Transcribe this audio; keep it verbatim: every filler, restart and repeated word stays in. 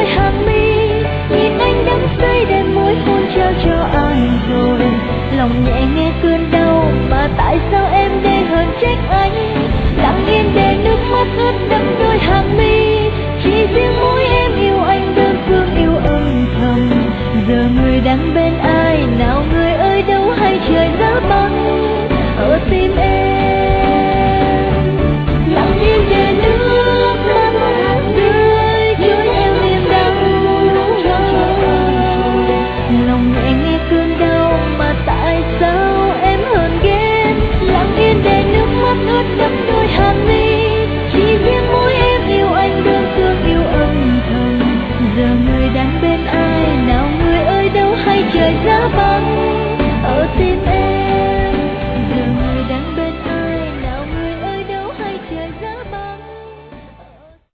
hàng mi, nhìn anh đắm say đêm môi hôn trao cho ai rồi, lòng nhẹ